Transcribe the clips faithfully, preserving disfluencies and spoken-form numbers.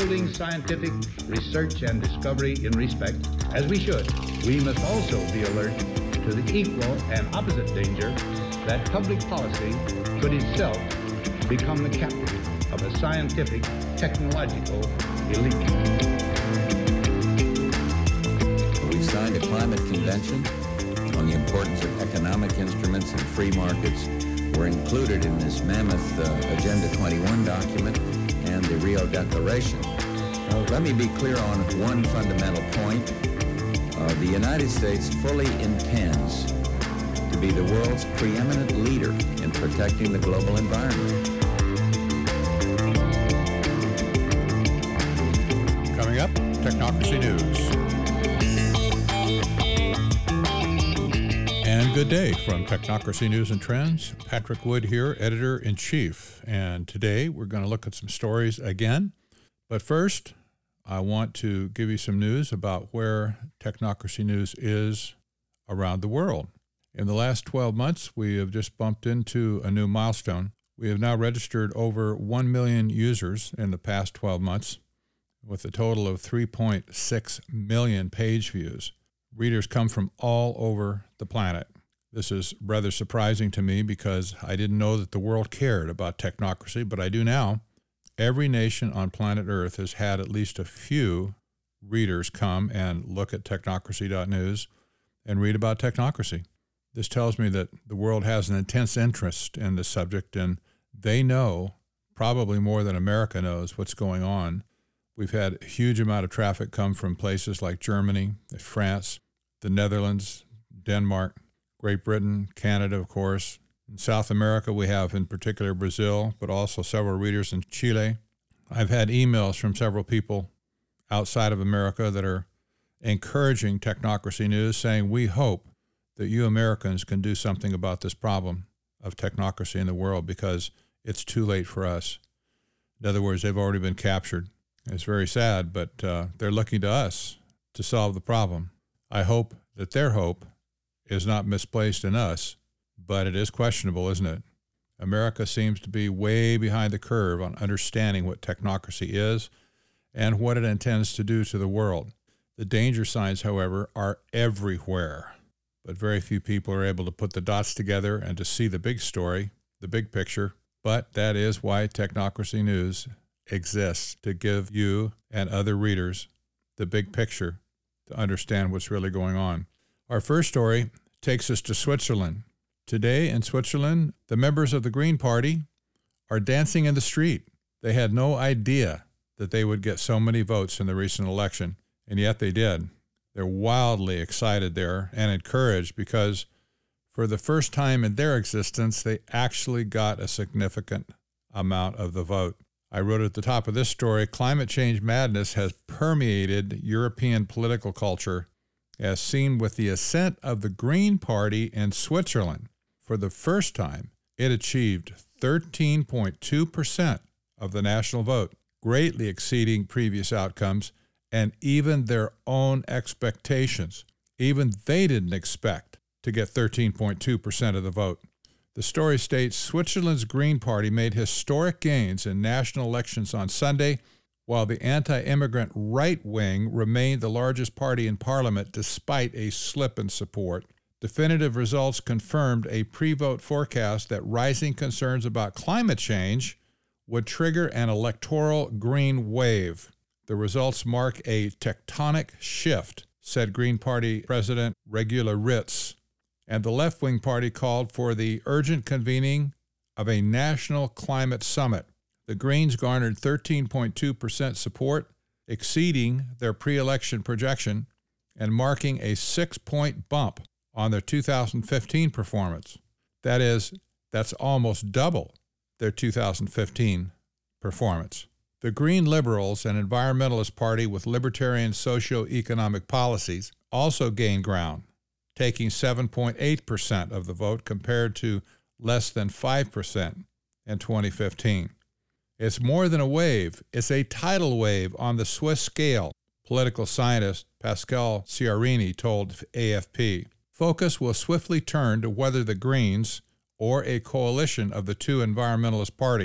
upholding scientific research and discovery in respect, as we should, we must also be alert to the equal and opposite danger that public policy could itself become the captive of a scientific, technological elite. We've signed a climate convention on the importance of economic instruments and free markets. Were included in this mammoth uh, Agenda twenty-one document and the Rio Declaration. Now, let me be clear on one fundamental point. Uh, the United States fully intends to be the world's preeminent leader in protecting the global environment. Coming up, Technocracy News. And good day from Technocracy News and Trends. Patrick Wood here, Editor-in-Chief. And today we're going to look at some stories again. But first, I want to give you some news about where Technocracy News is around the world. In the last twelve months, we have just bumped into a new milestone. We have now registered over one million users in the past twelve months, with a total of three point six million page views. Readers come from all over the planet. This is rather surprising to me because I didn't know that the world cared about technocracy, but I do now. Every nation on planet Earth has had at least a few readers come and look at technocracy dot news and read about technocracy. This tells me that the world has an intense interest in this subject, and they know, probably more than America knows, what's going on. We've had a huge amount of traffic come from places like Germany, France, the Netherlands, Denmark, Great Britain, Canada, of course. In South America, we have in particular Brazil, but also several readers in Chile. I've had emails from several people outside of America that are encouraging Technocracy News, saying we hope that you Americans can do something about this problem of technocracy in the world because it's too late for us. In other words, they've already been captured. It's very sad, but uh, they're looking to us to solve the problem. I hope that their hope is not misplaced in us, but it is questionable, isn't it? America seems to be way behind the curve on understanding what technocracy is and what it intends to do to the world. The danger signs, however, are everywhere, but very few people are able to put the dots together and to see the big story, the big picture. But that is why Technocracy News exists, to give you and other readers the big picture to understand what's really going on. Our first story takes us to Switzerland. Today in Switzerland, the members of the Green Party are dancing in the street. They had no idea that they would get so many votes in the recent election, and yet they did. They're wildly excited there and encouraged because for the first time in their existence, they actually got a significant amount of the vote. I wrote at the top of this story, climate change madness has permeated European political culture as seen with the ascent of the Green Party in Switzerland. For the first time, it achieved thirteen point two percent of the national vote, greatly exceeding previous outcomes and even their own expectations. Even they didn't expect to get thirteen point two percent of the vote. The story states Switzerland's Green Party made historic gains in national elections on Sunday, while the anti-immigrant right wing remained the largest party in parliament despite a slip in support. Definitive results confirmed a pre-vote forecast that rising concerns about climate change would trigger an electoral green wave. The results mark a tectonic shift, said Green Party President Regula Ritz, and the left-wing party called for the urgent convening of a national climate summit. The Greens garnered thirteen point two percent support, exceeding their pre-election projection and marking a six-point bump on their two thousand fifteen performance. That is, that's almost double their two thousand fifteen performance. The Green Liberals, an environmentalist party with libertarian socio-economic policies, also gained ground, taking seven point eight percent of the vote compared to less than five percent in twenty fifteen. It's more than a wave, it's a tidal wave on the Swiss scale, political scientist Pascal Ciarini told A F P. Focus will swiftly turn to whether the Greens, or a coalition of the two environmentalist parties,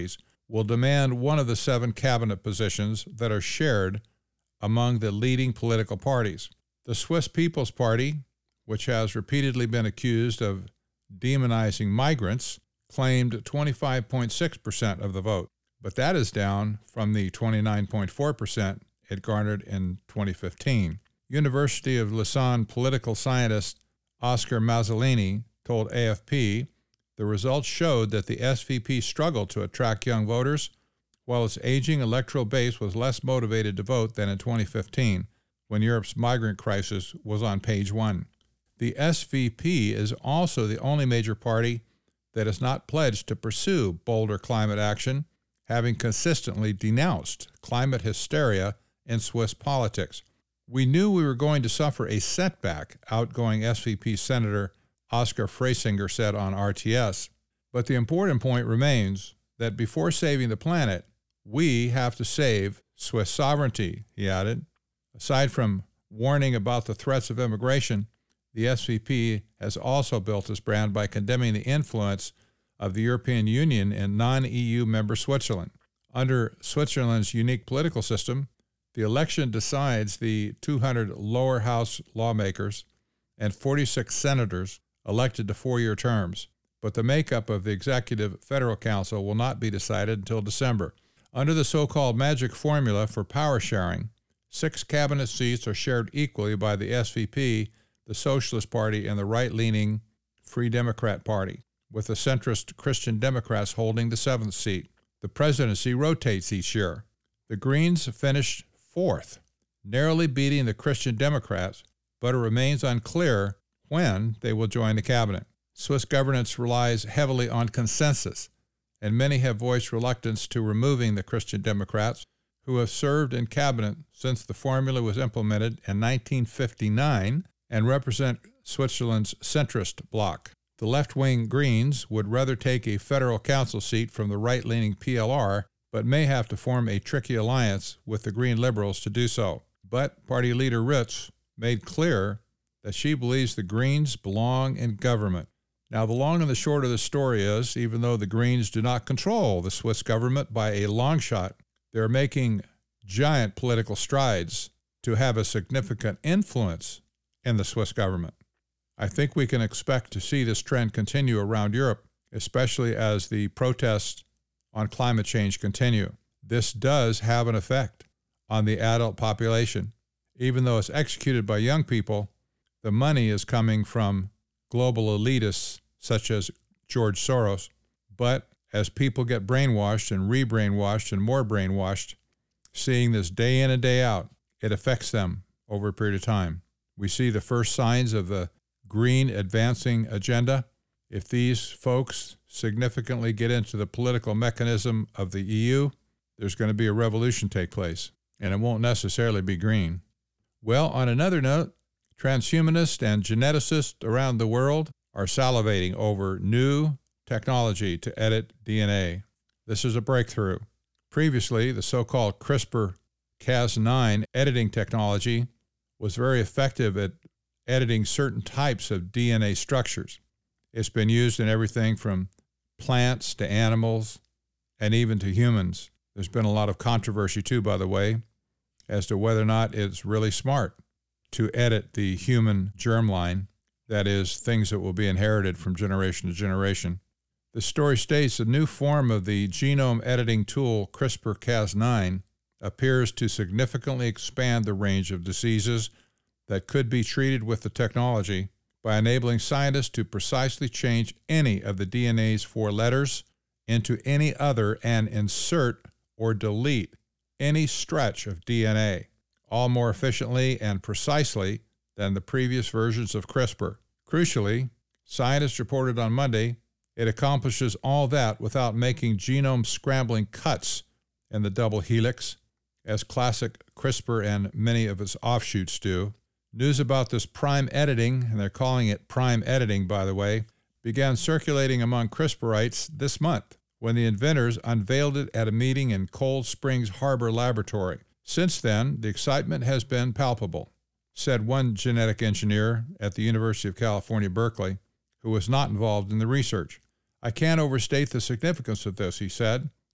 will demand one of the seven cabinet positions that are shared among the leading political parties. The Swiss People's Party, which has repeatedly been accused of demonizing migrants, claimed twenty-five point six percent of the vote, but that is down from the twenty-nine point four percent it garnered in twenty fifteen. University of Lausanne political scientist Oscar Mazzolini told A F P the results showed that the S V P struggled to attract young voters, while its aging electoral base was less motivated to vote than in twenty fifteen, when Europe's migrant crisis was on page one. The S V P is also the only major party that has not pledged to pursue bolder climate action, having consistently denounced climate hysteria in Swiss politics. We knew we were going to suffer a setback, outgoing S V P Senator Oscar Freisinger said on R T S. But the important point remains that before saving the planet, we have to save Swiss sovereignty, he added. Aside from warning about the threats of immigration, the S V P has also built its brand by condemning the influence of the European Union in non-E U member Switzerland. Under Switzerland's unique political system, the election decides the two hundred lower house lawmakers and forty-six senators elected to four-year terms, but the makeup of the Executive Federal Council will not be decided until December. Under the so-called magic formula for power sharing, six cabinet seats are shared equally by the S V P, the Socialist Party, and the right-leaning Free Democrat Party, with the centrist Christian Democrats holding the seventh seat. The presidency rotates each year. The Greens finished fourth, narrowly beating the Christian Democrats, but it remains unclear when they will join the cabinet. Swiss governance relies heavily on consensus, and many have voiced reluctance to removing the Christian Democrats, who have served in cabinet since the formula was implemented in nineteen fifty-nine and represent Switzerland's centrist bloc. The left-wing Greens would rather take a federal council seat from the right-leaning P L R, but may have to form a tricky alliance with the Green Liberals to do so. But party leader Ritz made clear that she believes the Greens belong in government. Now, the long and the short of the story is, even though the Greens do not control the Swiss government by a long shot, they're making giant political strides to have a significant influence in the Swiss government. I think we can expect to see this trend continue around Europe, especially as the protests on climate change continue. This does have an effect on the adult population. Even though it's executed by young people, the money is coming from global elitists such as George Soros. But as people get brainwashed and re-brainwashed and more brainwashed, seeing this day in and day out, it affects them over a period of time. We see the first signs of the green advancing agenda. If these folks significantly get into the political mechanism of the E U, there's going to be a revolution take place, and it won't necessarily be green. Well, on another note, transhumanists and geneticists around the world are salivating over new technology to edit D N A. This is a breakthrough. Previously, the so-called CRISPR Cas nine editing technology was very effective at editing certain types of D N A structures. It's been used in everything from plants to animals and even to humans. There's been a lot of controversy too, by the way, as to whether or not it's really smart to edit the human germline, that is, things that will be inherited from generation to generation. The story states a new form of the genome editing tool CRISPR Cas nine appears to significantly expand the range of diseases that could be treated with the technology by enabling scientists to precisely change any of the D N A's four letters into any other and insert or delete any stretch of D N A, all more efficiently and precisely than the previous versions of CRISPR. Crucially, scientists reported on Monday it accomplishes all that without making genome scrambling cuts in the double helix, as classic CRISPR and many of its offshoots do. News about this prime editing, and they're calling it prime editing, by the way, began circulating among CRISPRites this month when the inventors unveiled it at a meeting in Cold Springs Harbor Laboratory. Since then, the excitement has been palpable, said one genetic engineer at the University of California, Berkeley, who was not involved in the research. I can't overstate the significance of this, he said.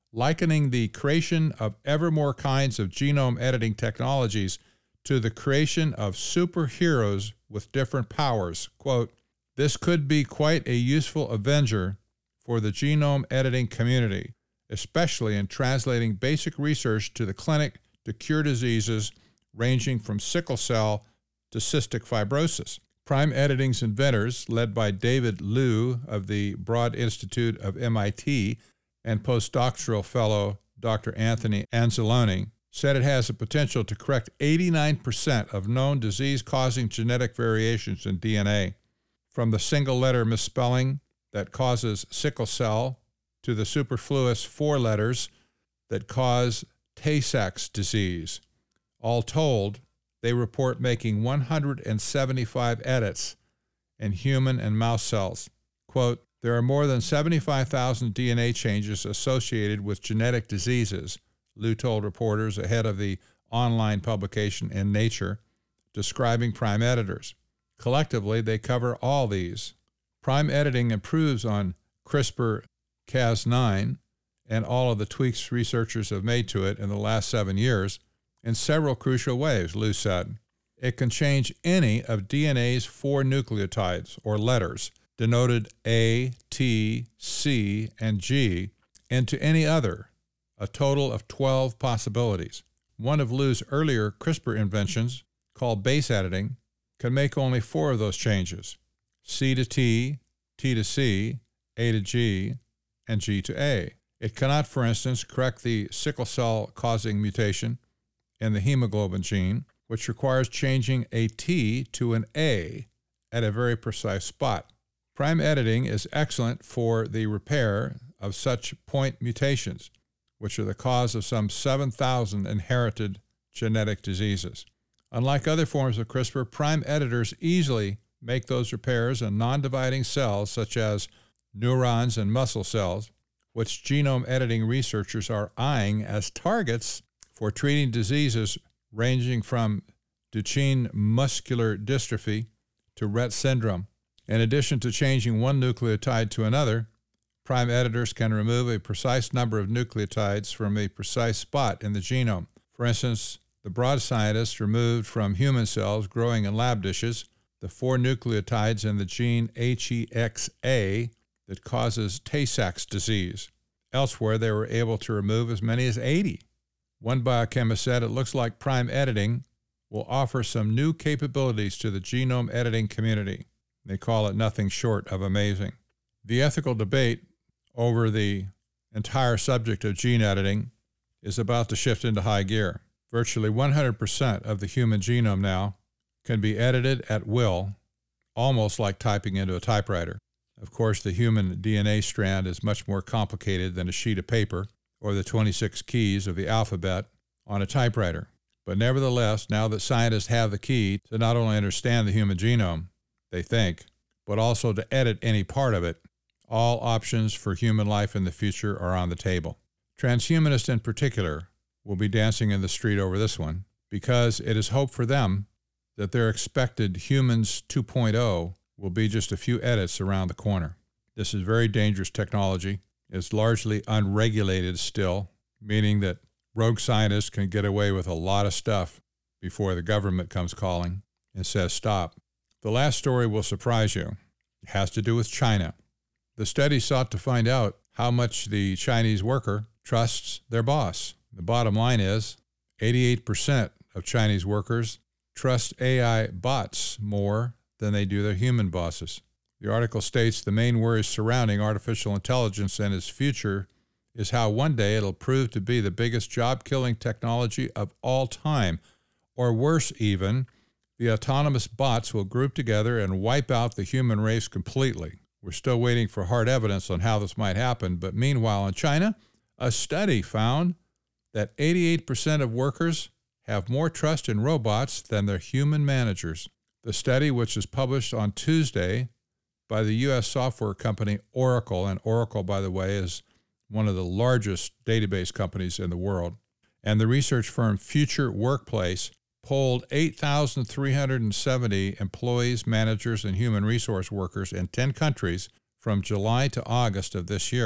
likening the creation of ever more kinds of genome editing technologies to the creation of superheroes with different powers. Quote, "This could be quite a useful avenger for the genome editing community, especially in translating basic research to the clinic to cure diseases ranging from sickle cell to cystic fibrosis." Prime Editing's inventors, led by David Liu of the Broad Institute of M I T and postdoctoral fellow Doctor Anthony Anzalone, said it has the potential to correct eighty-nine percent of known disease-causing genetic variations in D N A, from the single-letter misspelling that causes sickle cell to the superfluous four letters that cause Tay-Sachs disease. All told, they report making one hundred seventy-five edits in human and mouse cells. Quote, "There are more than seventy-five thousand D N A changes associated with genetic diseases," Liu told reporters ahead of the online publication in Nature, describing Prime Editors. Collectively, they cover all these. Prime Editing improves on CRISPR Cas nine and all of the tweaks researchers have made to it in the last seven years in several crucial ways, Liu said. It can change any of D N A's four nucleotides, or letters, denoted A, T, C, and G, into any other, a total of twelve possibilities. One of Liu's earlier CRISPR inventions, called base editing, can make only four of those changes: C to T, T to C, A to G, and G to A. It cannot, for instance, correct the sickle cell-causing mutation in the hemoglobin gene, which requires changing a T to an A at a very precise spot. Prime editing is excellent for the repair of such point mutations, which are the cause of some seven thousand inherited genetic diseases. Unlike other forms of CRISPR, prime editors easily make those repairs in non-dividing cells such as neurons and muscle cells, which genome editing researchers are eyeing as targets for treating diseases ranging from Duchenne muscular dystrophy to Rett syndrome. In addition to changing one nucleotide to another, prime editors can remove a precise number of nucleotides from a precise spot in the genome. For instance, the Broad scientists removed from human cells growing in lab dishes the four nucleotides in the gene H E X A that causes Tay-Sachs disease. Elsewhere, they were able to remove as many as eighty. One biochemist said it looks like prime editing will offer some new capabilities to the genome editing community. They call it nothing short of amazing. The ethical debate over the entire subject of gene editing is about to shift into high gear. Virtually one hundred percent of the human genome now can be edited at will, almost like typing into a typewriter. Of course, the human D N A strand is much more complicated than a sheet of paper or the twenty-six keys of the alphabet on a typewriter. But nevertheless, now that scientists have the key to not only understand the human genome, they think, but also to edit any part of it, all options for human life in the future are on the table. Transhumanists in particular will be dancing in the street over this one, because it is hope for them that their expected humans two point oh will be just a few edits around the corner. This is very dangerous technology. It's largely unregulated still, meaning that rogue scientists can get away with a lot of stuff before the government comes calling and says stop. The last story will surprise you. It has to do with China. The study sought to find out how much the Chinese worker trusts their boss. The bottom line is eighty-eight percent of Chinese workers trust A I bots more than they do their human bosses. The article states the main worries surrounding artificial intelligence and its future is how one day it'll prove to be the biggest job-killing technology of all time, or worse even, the autonomous bots will group together and wipe out the human race completely. We're still waiting for hard evidence on how this might happen, but meanwhile in China, a study found that eighty-eight percent of workers have more trust in robots than their human managers. The study, which was published on Tuesday by the U S software company Oracle, and Oracle, by the way, is one of the largest database companies in the world, and the research firm Future Workplace polled eight thousand three hundred seventy employees, managers, and human resource workers in ten countries from July to August of this year.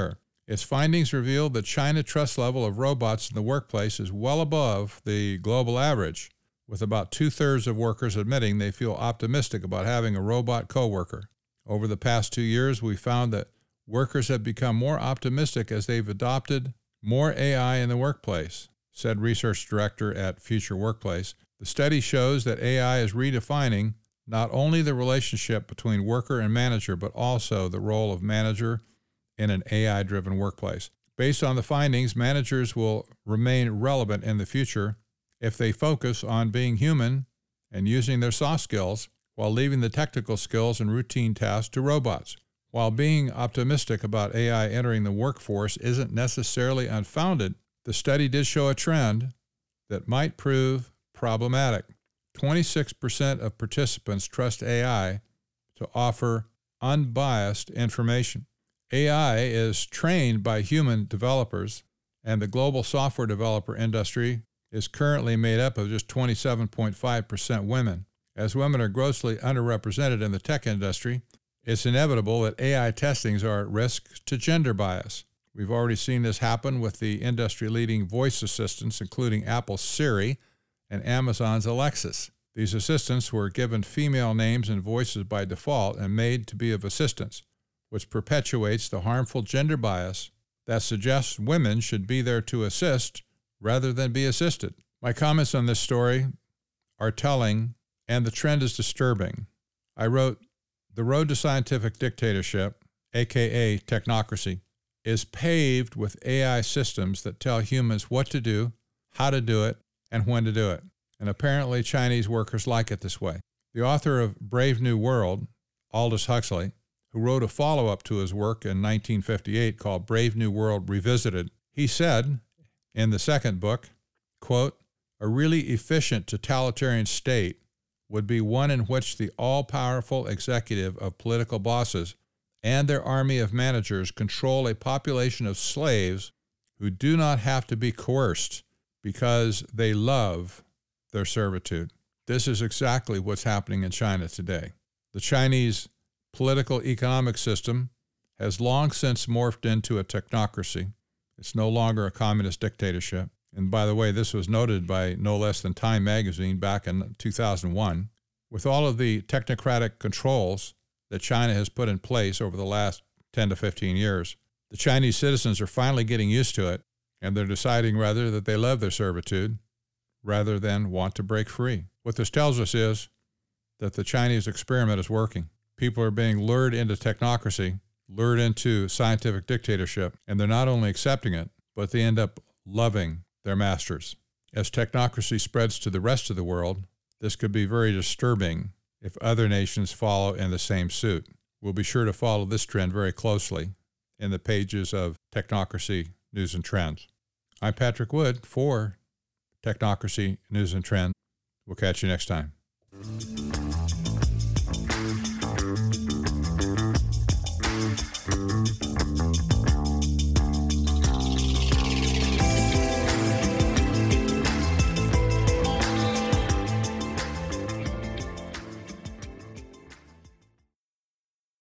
Its findings revealed that China's trust level of robots in the workplace is well above the global average, with about two-thirds of workers admitting they feel optimistic about having a robot coworker. Over the past two years, we found that workers have become more optimistic as they've adopted more A I in the workplace, said research director at Future Workplace. The study shows that A I is redefining not only the relationship between worker and manager, but also the role of manager in an A I-driven workplace. Based on the findings, managers will remain relevant in the future if they focus on being human and using their soft skills while leaving the technical skills and routine tasks to robots. While being optimistic about A I entering the workforce isn't necessarily unfounded, the study did show a trend that might prove problematic. twenty-six percent of participants trust A I to offer unbiased information. A I is trained by human developers, and the global software developer industry is currently made up of just twenty-seven point five percent women. As women are grossly underrepresented in the tech industry, it's inevitable that A I testings are at risk to gender bias. We've already seen this happen with the industry-leading voice assistants, including Apple's Siri and Amazon's Alexa. These assistants were given female names and voices by default and made to be of assistants, which perpetuates the harmful gender bias that suggests women should be there to assist rather than be assisted. My comments on this story are telling, and the trend is disturbing. I wrote, "The road to scientific dictatorship, aka technocracy, is paved with A I systems that tell humans what to do, how to do it, and when to do it. And apparently Chinese workers like it this way." The author of Brave New World, Aldous Huxley, who wrote a follow-up to his work in nineteen fifty-eight called Brave New World Revisited, he said in the second book, quote, "A really efficient totalitarian state would be one in which the all-powerful executive of political bosses and their army of managers control a population of slaves who do not have to be coerced because they love their servitude." This is exactly what's happening in China today. The Chinese political economic system has long since morphed into a technocracy. It's no longer a communist dictatorship. And by the way, this was noted by no less than Time magazine back in two thousand one. With all of the technocratic controls that China has put in place over the last ten to fifteen years, the Chinese citizens are finally getting used to it, and they're deciding rather that they love their servitude rather than want to break free. What this tells us is that the Chinese experiment is working. People are being lured into technocracy, lured into scientific dictatorship, and they're not only accepting it, but they end up loving their masters. As technocracy spreads to the rest of the world, this could be very disturbing if other nations follow in the same suit. We'll be sure to follow this trend very closely in the pages of Technocracy News and Trends. I'm Patrick Wood for Technocracy News and Trends. We'll catch you next time.